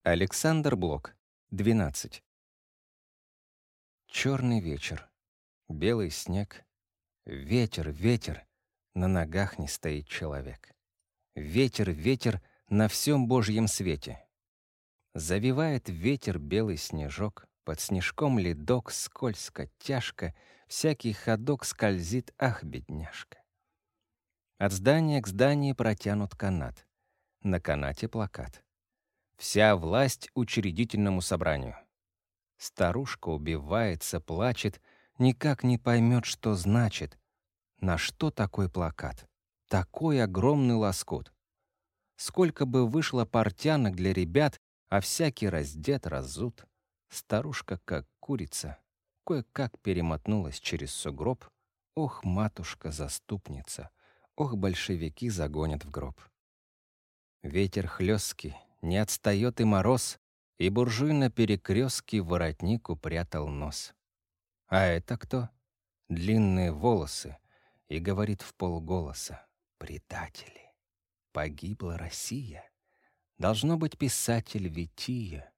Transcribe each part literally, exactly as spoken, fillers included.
Александр Блок. двенадцать. Черный вечер, белый снег. Ветер, ветер, на ногах не стоит человек. Ветер, ветер на всем Божьем свете. Завивает ветер белый снежок, под снежком ледок, скользко, тяжко, всякий ходок скользит, ах, бедняжка. От здания к зданию протянут канат, на канате плакат. Вся власть учредительному собранию. Старушка убивается, плачет, никак не поймет, что значит. На что такой плакат? Такой огромный лоскут. Сколько бы вышло портянок для ребят, а всякий раздет, разут. Старушка, как курица, кое-как перемотнулась через сугроб. Ох, матушка-заступница, ох, большевики загонят в гроб. Ветер хлесткий, не отстает и мороз, и буржуй на перекрестке в воротник упрятал нос. А это кто? Длинные волосы, и говорит вполголоса: предатели, погибла Россия. Должно быть писатель Вития.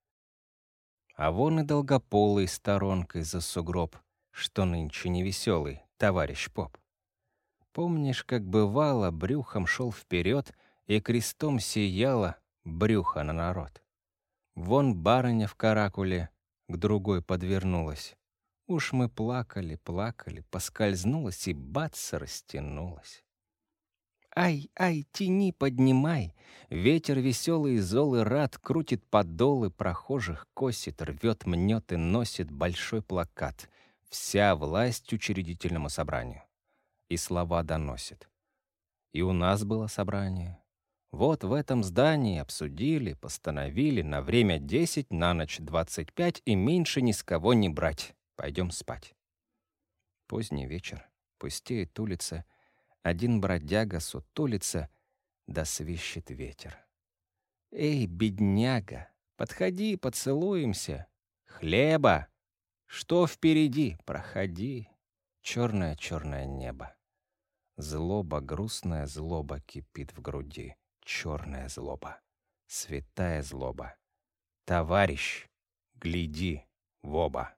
А вон и долгополый сторонкой за сугроб, что нынче невеселый товарищ поп. Помнишь, как бывало, брюхом шел вперед и крестом сияло брюхо на народ? Вон барыня в каракуле к другой подвернулась. Уж мы плакали, плакали, поскользнулась и бац, растянулась. Ай, ай, тяни, поднимай! Ветер веселый и зол и рад крутит подолы прохожих, косит, рвет, мнет и носит большой плакат. Вся власть учредительному собранию. И слова доносит. И у нас было собрание. Вот в этом здании обсудили, постановили на время десять, на ночь двадцать пять и меньше ни с кого не брать. Пойдем спать. Поздний вечер, пустеет улица, один бродяга сутулится, да свищет ветер. Эй, бедняга, подходи, поцелуемся. Хлеба! Что впереди? Проходи. Черное-черное небо. Злоба, грустная злоба кипит в груди. Черная злоба, святая злоба. Товарищ, гляди в оба.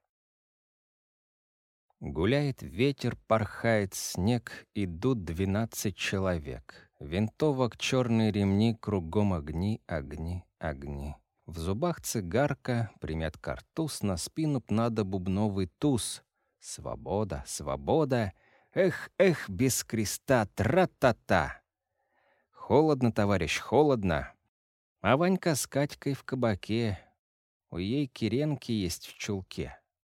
Гуляет ветер, порхает снег, идут двенадцать человек. Винтовок черные ремни, кругом огни, огни, огни. В зубах цигарка, примят картуз, на спину б надо бубновый туз. Свобода, свобода, эх, эх, без креста, тра-та-та. Холодно, товарищ, холодно. А Ванька с Катькой в кабаке. У ей киренки есть в чулке.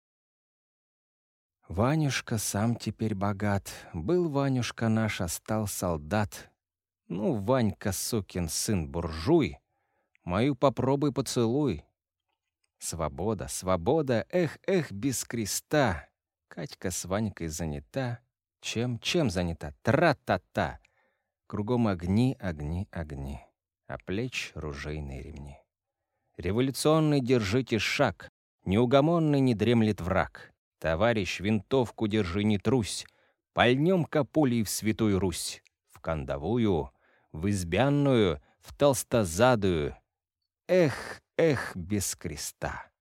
Ванюшка сам теперь богат. Был Ванюшка наш, а стал солдат. Ну, Ванька, сукин сын, буржуй, мою попробуй поцелуй. Свобода, свобода, эх, эх, без креста. Катька с Ванькой занята. Чем, чем занята? Тра-та-та. Кругом огни, огни, огни, а плеч ружейные ремни. Революционный держите шаг, неугомонный не дремлет враг. Товарищ, винтовку держи, не трусь, пальнем капулей в святую Русь, в кандовую, в избянную, в толстозадую. Эх, эх, без креста.